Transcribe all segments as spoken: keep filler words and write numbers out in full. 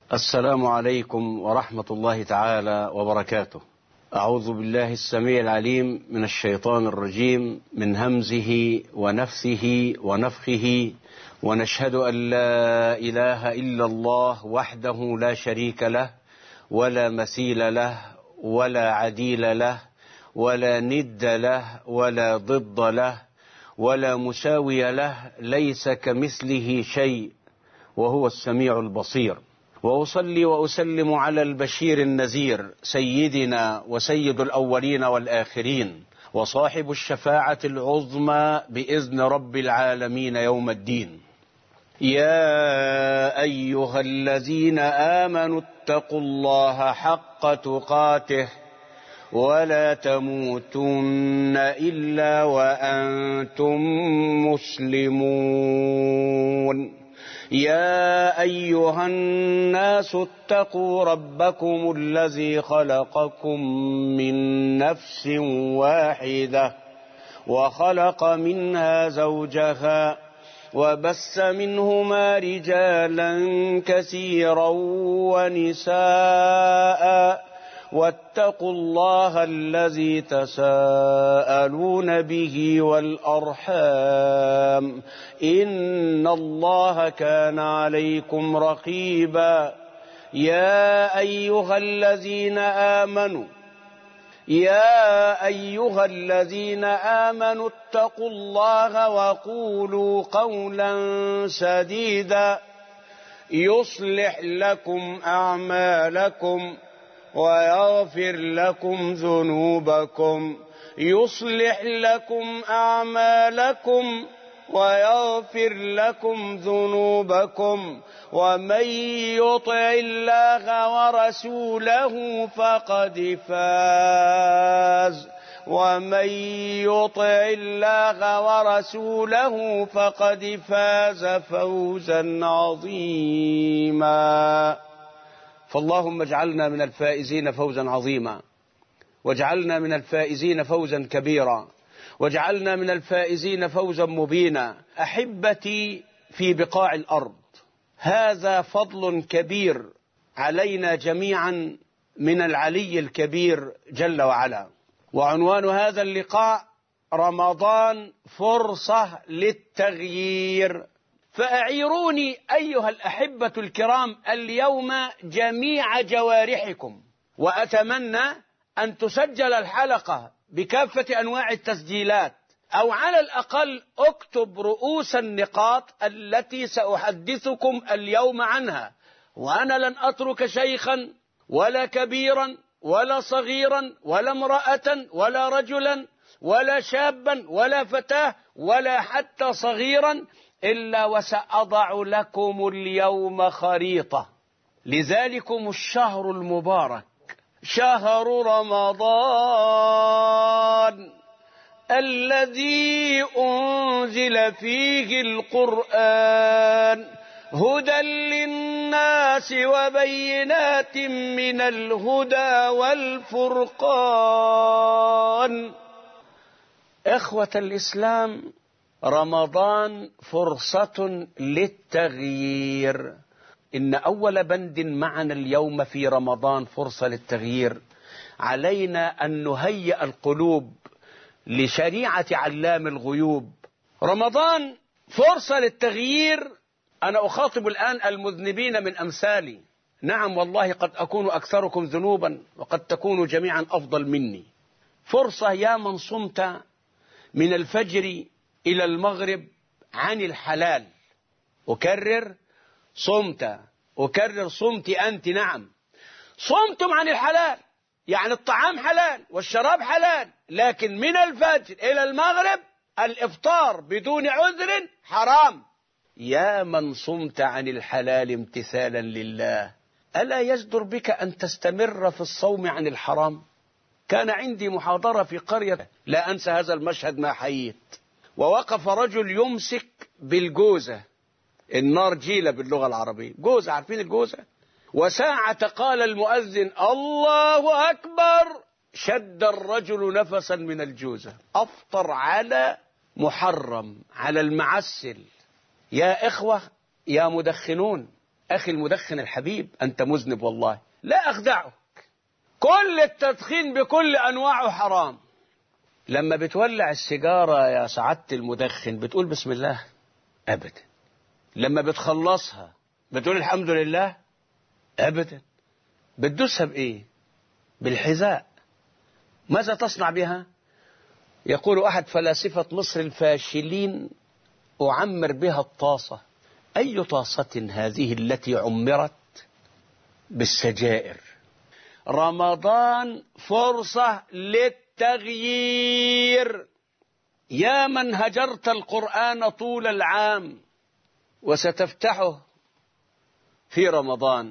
السلام عليكم ورحمة الله تعالى وبركاته. أعوذ بالله السميع العليم من الشيطان الرجيم، من همزه ونفثه ونفخه. ونشهد أن لا إله إلا الله وحده لا شريك له، ولا مثيل له، ولا عديل له، ولا ند له، ولا ضد له، ولا مساوي له، ليس كمثله شيء، وهو السميع البصير. وأصلي وأسلم على البشير النذير، سيدنا وسيد الأولين والآخرين، وصاحب الشفاعة العظمى بإذن رب العالمين يوم الدين. يا أيها الذين آمنوا اتقوا الله حق تقاته ولا تموتن إلا وأنتم مسلمون. يا أيها الناس اتقوا ربكم الذي خلقكم من نفس واحدة وخلق منها زوجها وبث منهما رجالا كثيرا ونساء، واتقوا الله الذي تساءلون به والأرحام، إن الله كان عليكم رقيبا. يا أيها الذين آمنوا يا أيها الذين آمنوا اتقوا الله وقولوا قولا سديدا يصلح لكم أعمالكم ويغفر لكم ذنوبكم يصلح لكم أعمالكم ويغفر لكم ذنوبكم ومن يطع الله ورسوله فقد فاز ومن يطع الله ورسوله فقد فاز فوزا عظيما. فاللهم اجعلنا من الفائزين فوزا عظيما، واجعلنا من الفائزين فوزا كبيرا، واجعلنا من الفائزين فوزا مبينا. أحبتي في بقاع الأرض، هذا فضل كبير علينا جميعا من العلي الكبير جل وعلا. وعنوان هذا اللقاء رمضان فرصة للتغيير. فأعيروني أيها الأحبة الكرام اليوم جميع جوارحكم، وأتمنى أن تسجل الحلقة بكافة أنواع التسجيلات، أو على الأقل اكتب رؤوس النقاط التي سأحدثكم اليوم عنها. وأنا لن أترك شيخا ولا كبيرا ولا صغيرا ولا امرأة ولا رجلا ولا شابا ولا فتاة ولا حتى صغيرا إلا وسأضع لكم اليوم خريطة لذلكم الشهر المبارك، شهر رمضان الذي أنزل فيه القرآن هدى للناس وبينات من الهدى والفرقان. إخوة الإسلام، رمضان فرصة للتغيير. إن أول بند معنا اليوم في رمضان فرصة للتغيير. علينا أن نهيئ القلوب لشريعة علام الغيوب. رمضان فرصة للتغيير. أنا أخاطب الآن المذنبين من أمثالي. نعم والله قد أكون أكثركم ذنوبا، وقد تكونوا جميعا أفضل مني. فرصة يا من صمت من الفجر إلى المغرب عن الحلال. أكرر، صمت، أكرر، صمت أنت. نعم صمتم عن الحلال، يعني الطعام حلال والشراب حلال، لكن من الفجر إلى المغرب الإفطار بدون عذر حرام. يا من صمت عن الحلال امتثالا لله، ألا يجدر بك أن تستمر في الصوم عن الحرام؟ كان عندي محاضرة في قرية لا أنسى هذا المشهد ما حييت. ووقف رجل يمسك بالجوزة، النارجيلة باللغة العربية، جوزة، عارفين الجوزة؟ وساعة قال المؤذن الله أكبر شد الرجل نفسا من الجوزة. أفطر على محرم، على المعسل. يا إخوة، يا مدخنون، أخي المدخن الحبيب، أنت مذنب والله، لا أخدعك، كل التدخين بكل أنواعه حرام. لما بتولع السيجارة يا سعادة المدخن بتقول بسم الله؟ أبدا. لما بتخلصها بتقول الحمد لله؟ أبدا. بتدوسها بإيه؟ بالحذاء. ماذا تصنع بها؟ يقول أحد فلاسفة مصر الفاشلين: أعمر بها الطاسة. أي طاسة هذه التي عمرت بالسجائر؟ رمضان فرصة للتغيير. يا من هجرت القرآن طول العام وستفتحه في رمضان،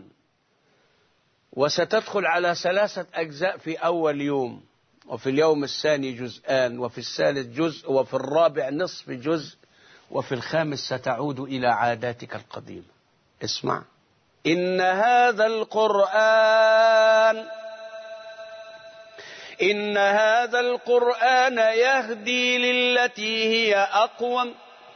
وستدخل على ثلاثة أجزاء في أول يوم، وفي اليوم الثاني جزءان، وفي الثالث جزء، وفي الرابع نصف جزء، وفي الخامس ستعود إلى عاداتك القديمة. اسمع: إن هذا القرآن إن هذا القرآن يهدي للتي هي أقوم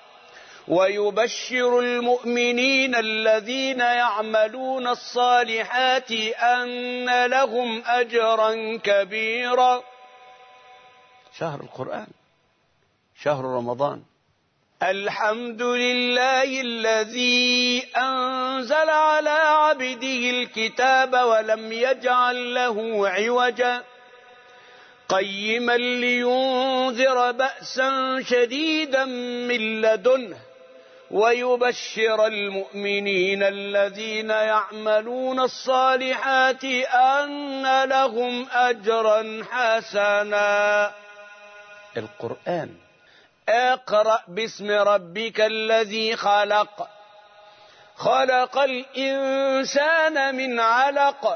ويبشر المؤمنين الذين يعملون الصالحات أن لهم أجرا كبيرا. شهر القرآن، شهر رمضان. الحمد لله الذي أنزل على عبده الكتاب ولم يجعل له عوجا قيما لينذر بأسا شديدا من لدنه ويبشر المؤمنين الذين يعملون الصالحات أن لهم أجرا حسنا. القرآن. اقرأ باسم ربك الذي خلق خلق الإنسان من علق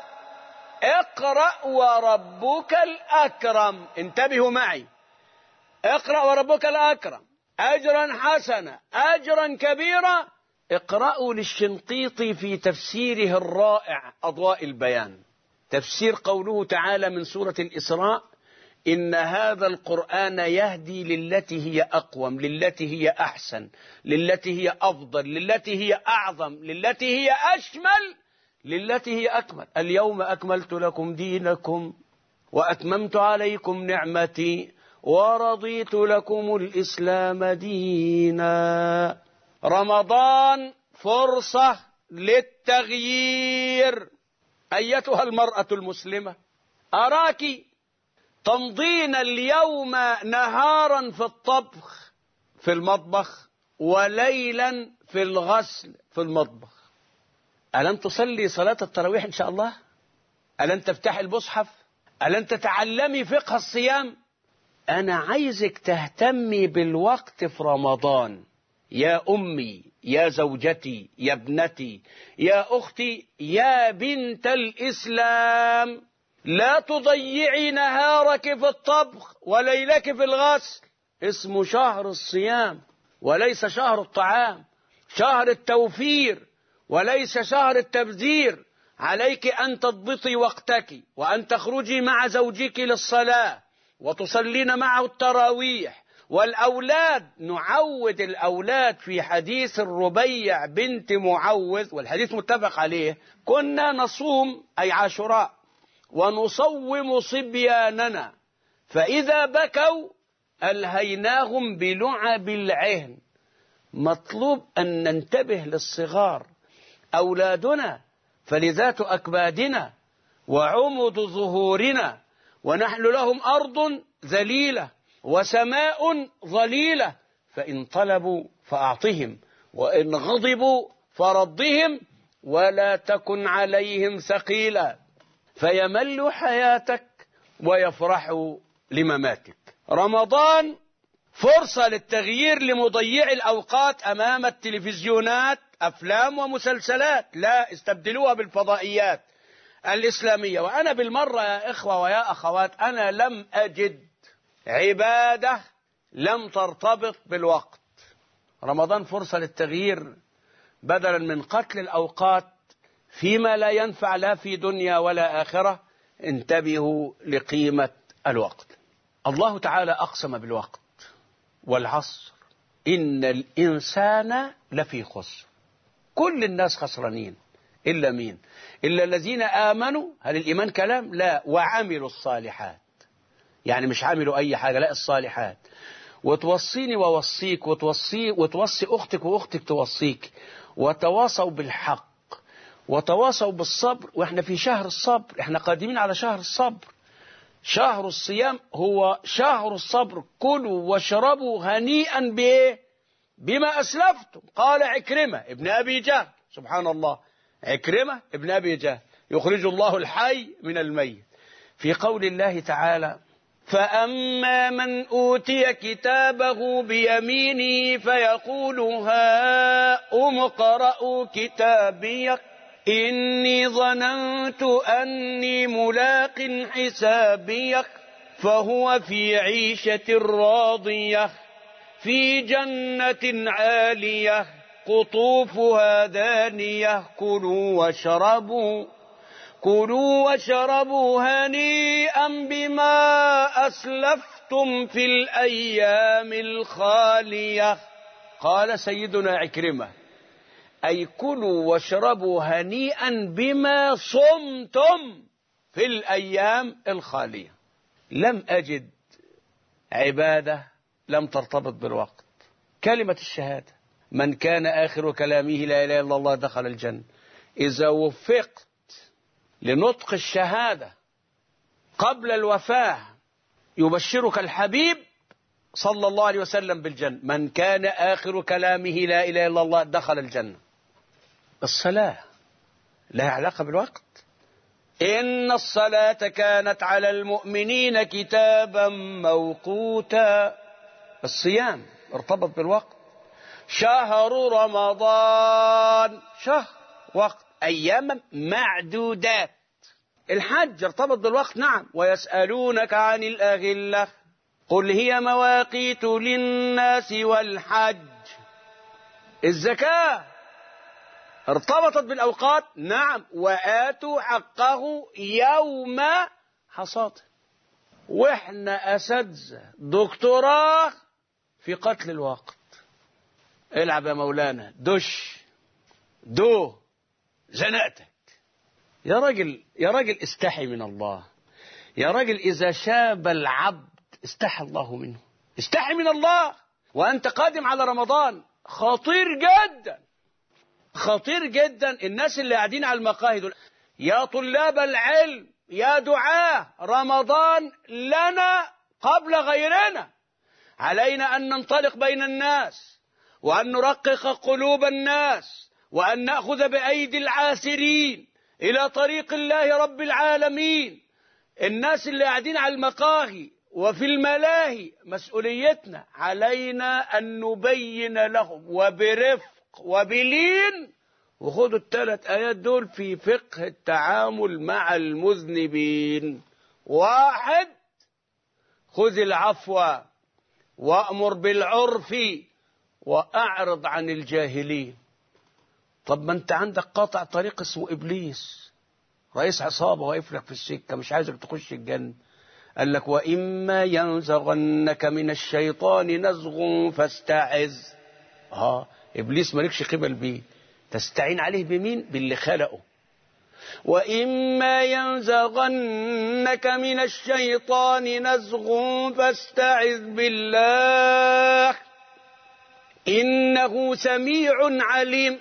اقرأ وربك الأكرم. انتبهوا معي، اقرأ وربك الأكرم أجرا حسنا أجرا كبيرا. اقرأوا للشنقيطي في تفسيره الرائع أضواء البيان، تفسير قوله تعالى من سورة الإسراء: إن هذا القرآن يهدي للتي هي أقوم، للتي هي أحسن، للتي هي أفضل، للتي هي أعظم، للتي هي أشمل، للتي هي أكمل. اليوم أكملت لكم دينكم وأتممت عليكم نعمتي ورضيت لكم الإسلام دينا. رمضان فرصة للتغيير. أيتها المرأة المسلمة، أراك تمضين اليوم نهارا في الطبخ في المطبخ وليلا في الغسل في المطبخ. ألن تصلي صلاة التراويح إن شاء الله؟ ألن تفتح المصحف؟ ألن تتعلمي فقه الصيام؟ أنا عايزك تهتمي بالوقت في رمضان. يا أمي، يا زوجتي، يا ابنتي، يا أختي، يا بنت الإسلام، لا تضيعي نهارك في الطبخ وليلك في الغسل. اسمه شهر الصيام وليس شهر الطعام، شهر التوفير وليس شهر التبذير. عليك أن تضبطي وقتك وأن تخرجي مع زوجك للصلاة وتصلين معه التراويح. والأولاد، نعود الأولاد في حديث الربيع بنت معوذ، والحديث متفق عليه: كنا نصوم أي عاشوراء ونصوم صبياننا فإذا بكوا ألهيناهم بلعب العهن. مطلوب أن ننتبه للصغار. أولادنا فلذات أكبادنا وعمد ظهورنا، ونحن لهم أرض ذليلة وسماء ظليلة، فإن طلبوا فأعطهم وإن غضبوا فردهم ولا تكن عليهم ثقيلا فيملوا حياتك ويفرحوا لمماتك. رمضان فرصة للتغيير لمضيع الأوقات أمام التلفزيونات، أفلام ومسلسلات. لا، استبدلوها بالفضائيات الإسلامية. وأنا بالمرة يا إخوة ويا أخوات، أنا لم أجد عبادة لم ترتبط بالوقت. رمضان فرصة للتغيير، بدلا من قتل الأوقات فيما لا ينفع لا في دنيا ولا آخرة. انتبهوا لقيمة الوقت. الله تعالى أقسم بالوقت والعصر إن الإنسان لفي خسر. كل الناس خسرانين، إلا مين؟ إلا الذين آمنوا. هل الإيمان كلام؟ لا. وعملوا الصالحات، يعني مش عملوا أي حاجة، لا الصالحات. وتوصيني ووصيك، وتوصي وتوصي أختك وأختك توصيك، وتواصوا بالحق وتواصوا بالصبر. وإحنا في شهر الصبر، إحنا قادمين على شهر الصبر. شهر الصيام هو شهر الصبر. كلوا واشربوا هنيئا بإيه؟ بما أسلفتم. قال عكرمة ابن أبي جهل، سبحان الله، عكرمة ابن أبي جهل، يخرج الله الحي من الميت. في قول الله تعالى: فأما من أوتي كتابه بيمينه فيقول هاؤم اقرءوا كتابيه إني ظننت أني ملاق حسابيه فهو في عيشة راضية في جنة عالية قطوفها دانية كلوا واشربوا كلوا واشربوا هنيئا بما أسلفتم في الأيام الخالية. قال سيدنا عكرمة: أي كلوا واشربوا هنيئا بما صمتم في الأيام الخالية. لم أجد عبادة لم ترتبط بالوقت. كلمة الشهادة: من كان آخر كلامه لا إله إلا الله دخل الجنة. إذا وفقت لنطق الشهادة قبل الوفاة يبشرك الحبيب صلى الله عليه وسلم بالجنة. من كان آخر كلامه لا إله إلا الله دخل الجنة. الصلاة لها علاقة بالوقت. إن الصلاة كانت على المؤمنين كتابا موقوتا. الصيام ارتبط بالوقت. شهر رمضان شهر وقت، أيام معدودات. الحج ارتبط بالوقت، نعم. ويسألونك عن الأهلة قل هي مواقيت للناس والحج. الزكاة ارتبطت بالأوقات، نعم. وآتوا حقه يوم حصاده. وإحنا أساتذة دكتوراه في قتل الوقت. العب يا مولانا، دش دو زنقتك. يا راجل يا راجل استحي من الله. يا راجل إذا شاب العبد استحى الله منه. استحي من الله وأنت قادم على رمضان. خطير جدا خطير جدا. الناس اللي قاعدين على المقاهي دول، يا طلاب العلم يا دعاة، رمضان لنا قبل غيرنا. علينا أن ننطلق بين الناس وأن نرقق قلوب الناس وأن نأخذ بأيدي العاسرين إلى طريق الله رب العالمين. الناس اللي قاعدين على المقاهي وفي الملاهي مسؤوليتنا، علينا أن نبين لهم وبرفق وبلين. وخذوا الثلاث آيات دول في فقه التعامل مع المذنبين. واحد: خذ العفو وأمر بالعرف وأعرض عن الجاهلين. طب ما أنت عندك قاطع طريق اسمه إبليس، رئيس عصابة واقف لك في السكة مش عايزك تخش الجنة. قال لك: وإما ينزغنك من الشيطان نزغ فاستعذ. اه إبليس مالكش قبل بيه، تستعين عليه بمين؟ باللي خلقه. وإما ينزغنك من الشيطان نزغ فاستعذ بالله إنه سميع عليم.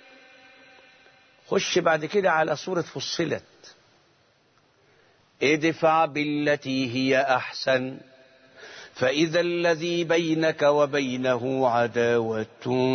خش بعد كده على سورة فصلت: ادفع بالتي هي أحسن فإذا الذي بينك وبينه عداوة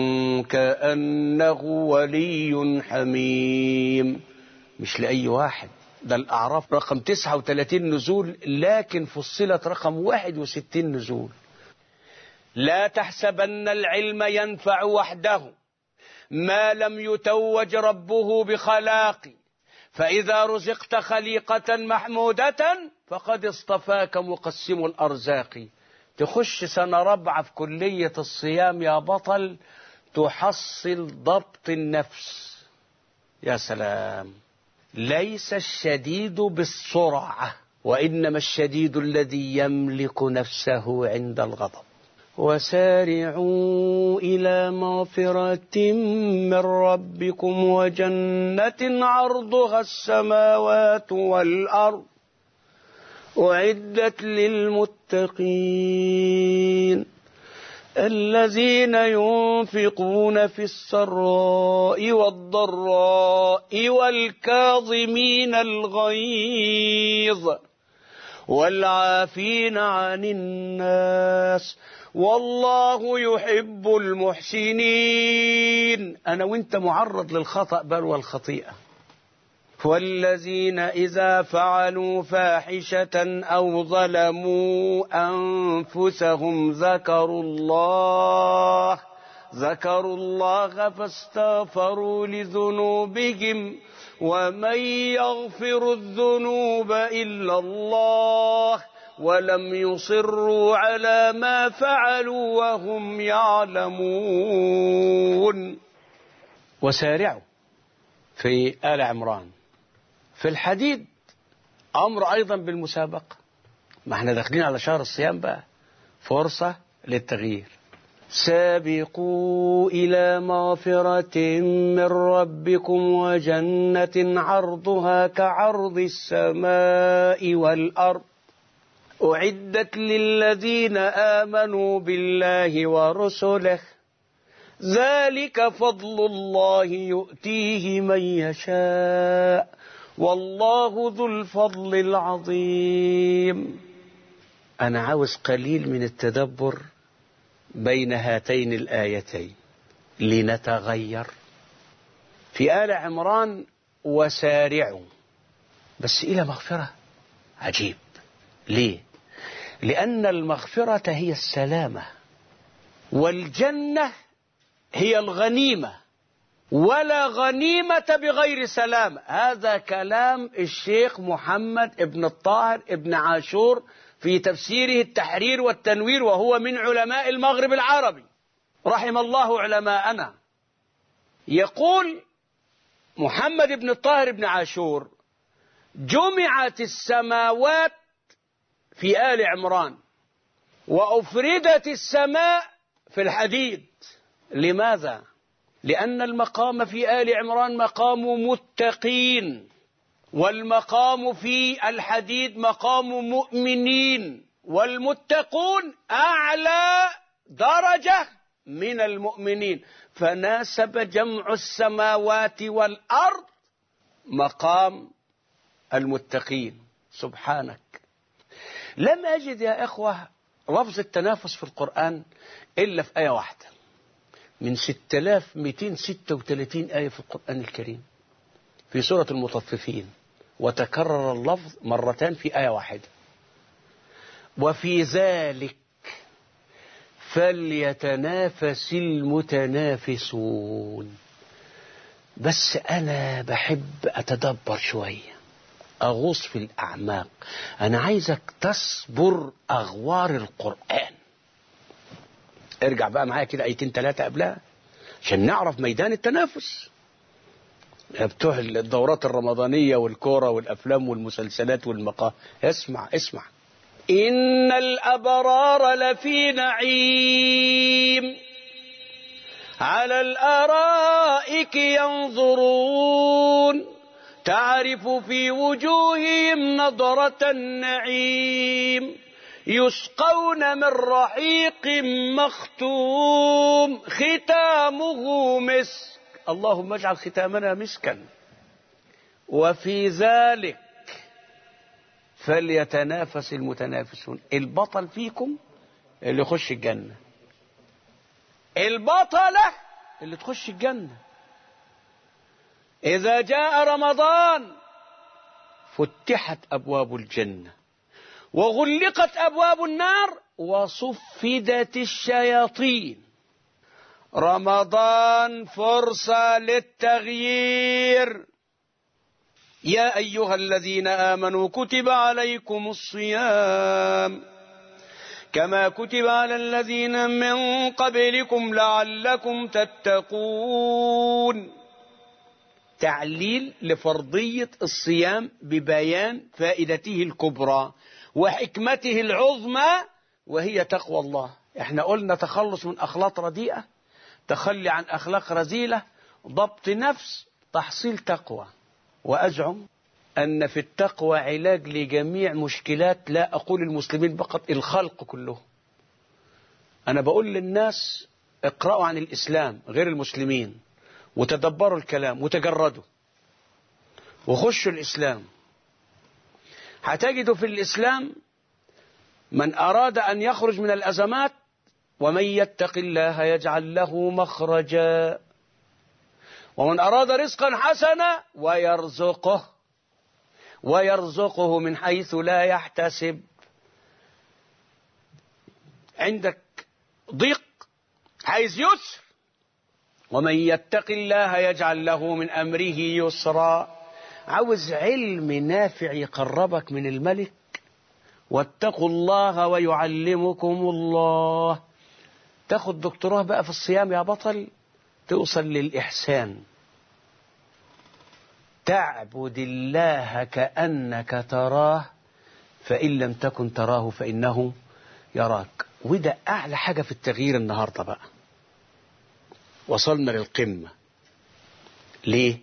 كأنه ولي حميم. مش لأي واحد، ده الأعراف رقم تسعة وثلاثين نزول، لكن فصلت رقم واحد وستين نزول. لا تحسبن العلم ينفع وحده ما لم يتوج ربه بخلاق، فإذا رزقت خليقة محمودة فقد اصطفاك مقسم الأرزاق. تخش سنة رابعة في كلية الصيام يا بطل، تحصل ضبط النفس. يا سلام. ليس الشديد بالسرعة وإنما الشديد الذي يملك نفسه عند الغضب. وسارعوا إلى مغفرة من ربكم وجنة عرضها السماوات والأرض أعدت للمتقين الذين ينفقون في السراء والضراء والكاظمين الغيظ والعافين عن الناس والله يحب المحسنين. أنا وإنت معرض للخطأ بل والخطيئة. والذين إذا فعلوا فاحشة أو ظلموا أنفسهم ذكروا الله ذكروا الله فاستغفروا لذنوبهم ومن يغفر الذنوب إلا الله ولم يصروا على ما فعلوا وهم يعلمون. وسارعوا في آل عمران. في الحديد أمر أيضا بالمسابقة، ما احنا داخلين على شهر الصيام بقى، فرصة للتغيير. سابقوا إلى مغفرة من ربكم وجنة عرضها كعرض السماء والأرض أعدت للذين آمنوا بالله ورسله ذلك فضل الله يؤتيه من يشاء والله ذو الفضل العظيم. أنا عاوز قليل من التدبر بين هاتين الآيتين لنتغير. في آل عمران وسارعوا، بس إلى مغفرة. عجيب. ليه؟ لأن المغفرة هي السلامة والجنة هي الغنيمة، ولا غنيمة بغير سلام. هذا كلام الشيخ محمد ابن الطاهر ابن عاشور في تفسيره التحرير والتنوير، وهو من علماء المغرب العربي رحم الله علماءنا. يقول محمد ابن الطاهر ابن عاشور: جمعت السماوات في آل عمران وأفردت السماء في الحديد. لماذا؟ لأن المقام في آل عمران مقام متقين، والمقام في الحديد مقام مؤمنين، والمتقون أعلى درجة من المؤمنين، فناسب جمع السماوات والأرض مقام المتقين. سبحانك. لم أجد يا إخوة لفظ التنافس في القرآن إلا في آية واحدة من ستة آلاف ومئتين وستة وثلاثين آية في القرآن الكريم، في سورة المطففين، وتكرر اللفظ مرتين في آية واحدة: وفي ذلك فليتنافس المتنافسون. بس أنا بحب أتدبر شوية، أغوص في الأعماق. أنا عايزك تصبر أغوار القرآن. ارجع بقى معايا كده آيتين ثلاثة قبلها عشان نعرف ميدان التنافس. بتوع الدورات الرمضانية والكورة والأفلام والمسلسلات والمقاهي، اسمع اسمع: إن الأبرار لفي نعيم على الأرائك ينظرون تعرف في وجوههم نضرة النعيم يسقون من رحيق مختوم ختامه مسك. اللهم اجعل ختامنا مسكا. وفي ذلك فليتنافس المتنافسون. البطل فيكم اللي يخش الجنة، البطلة اللي تخش الجنة. إذا جاء رمضان فتحت أبواب الجنة وغلقت أبواب النار وصفدت الشياطين. رمضان فرصة للتغيير. يا أيها الذين آمنوا كتب عليكم الصيام كما كتب على الذين من قبلكم لعلكم تتقون. تعليل لفرضية الصيام ببيان فائدته الكبرى وحكمته العظمى، وهي تقوى الله. احنا قلنا تخلص من أخلاق رديئة، تخلي عن أخلاق رذيلة، ضبط نفس، تحصيل تقوى. وأزعم أن في التقوى علاج لجميع مشكلات، لا أقول المسلمين فقط، الخلق كله. أنا بقول للناس اقرأوا عن الإسلام غير المسلمين، وتدبروا الكلام وتجردوا وخشوا الإسلام. هتجدوا في الإسلام من أراد أن يخرج من الأزمات، ومن يتق الله يجعل له مخرجا، ومن أراد رزقا حسنا ويرزقه ويرزقه من حيث لا يحتسب. عندك ضيق عايز يسر، ومن يتق الله يجعل له من أمره يسرا. عاوز علم نافع يقربك من الملك، واتقوا الله ويعلمكم الله. تاخد دكتوراه بقى في الصيام يا بطل، توصل للإحسان. تعبد الله كأنك تراه، فإن لم تكن تراه فإنه يراك. وده أعلى حاجة في التغيير النهاردة بقى. وصلنا للقمة. ليه؟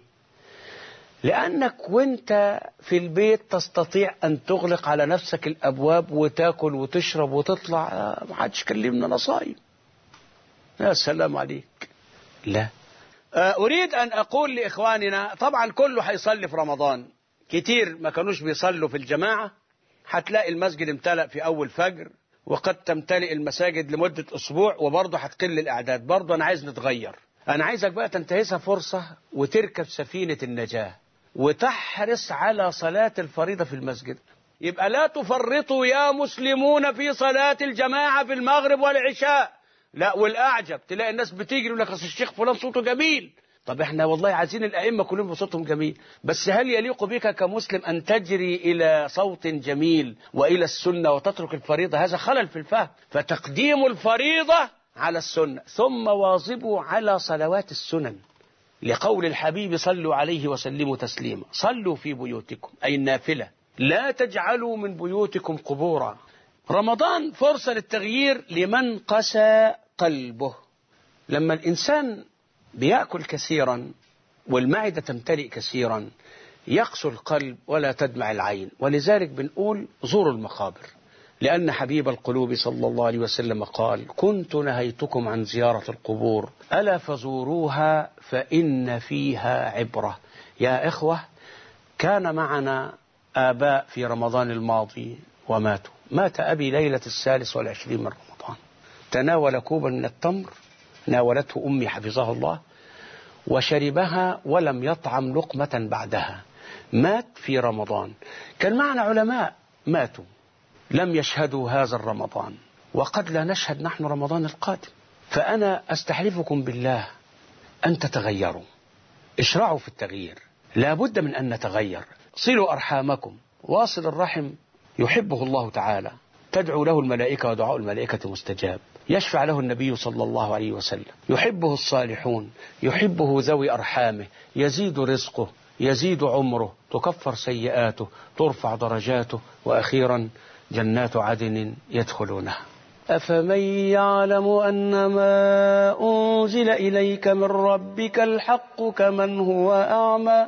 لأنك وانت في البيت تستطيع أن تغلق على نفسك الأبواب وتاكل وتشرب وتطلع، ما حدش كلمنا، أنا صايم، يا سلام عليك. لا، أريد أن أقول لإخواننا، طبعا كله هيصلي في رمضان، كتير ما كانوش بيصلوا في الجماعة، هتلاقي المسجد امتلأ في أول فجر، وقد تمتلئ المساجد لمدة أسبوع وبرضه هتقل الأعداد. برضه أنا عايز نتغير. أنا عايزك بقى تنتهزها فرصة وتركب سفينة النجاة وتحرص على صلاة الفريضة في المسجد. يبقى لا تفرطوا يا مسلمون في صلاة الجماعة في المغرب والعشاء. لا، والأعجب تلاقي الناس بتيجي يقول لك أصل الشيخ فلان صوته جميل. طب احنا والله عايزين الأئمة كلهم صوتهم جميل، بس هل يليق بك كمسلم أن تجري إلى صوت جميل وإلى السنة وتترك الفريضة؟ هذا خلل في الفهم. فتقديم الفريضة على السنة، ثم واظبوا على صلوات السنن، لقول الحبيب صلوا عليه وسلموا تسليما. صلوا في بيوتكم، أي النافلة، لا تجعلوا من بيوتكم قبورا. رمضان فرصة للتغيير لمن قسى قلبه. لما الإنسان بيأكل كثيرا والمعدة تمتلئ كثيرا يقسو القلب ولا تدمع العين. ولذلك بنقول زوروا المقابر، لأن حبيب القلوب صلى الله عليه وسلم قال: كنت نهيتكم عن زيارة القبور ألا فزوروها فإن فيها عبرة. يا إخوة، كان معنا آباء في رمضان الماضي وماتوا. مات أبي ليلة الثالث والعشرين من رمضان، تناول كوبا من التمر، ناولته أمي حفظها الله، وشربها ولم يطعم لقمة بعدها. مات في رمضان. كان معنا علماء ماتوا لم يشهدوا هذا الرمضان، وقد لا نشهد نحن رمضان القادم. فأنا أستحلفكم بالله أن تتغيروا، اشرعوا في التغيير، لا بد من أن نتغير. صلوا أرحامكم. واصل الرحم يحبه الله تعالى، تدعو له الملائكة ودعاء الملائكة مستجاب، يشفع له النبي صلى الله عليه وسلم، يحبه الصالحون، يحبه ذوي أرحامه، يزيد رزقه، يزيد عمره، تكفر سيئاته، ترفع درجاته، وأخيرا جنات عدن يدخلونها. أفمن يعلم أنما أنزل إليك من ربك الحق كمن هو أعمى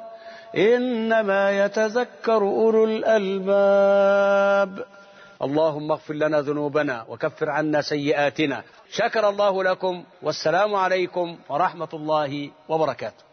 إنما يتذكر أولو الألباب. اللهم اغفر لنا ذنوبنا وكفر عنا سيئاتنا. شكر الله لكم، والسلام عليكم ورحمة الله وبركاته.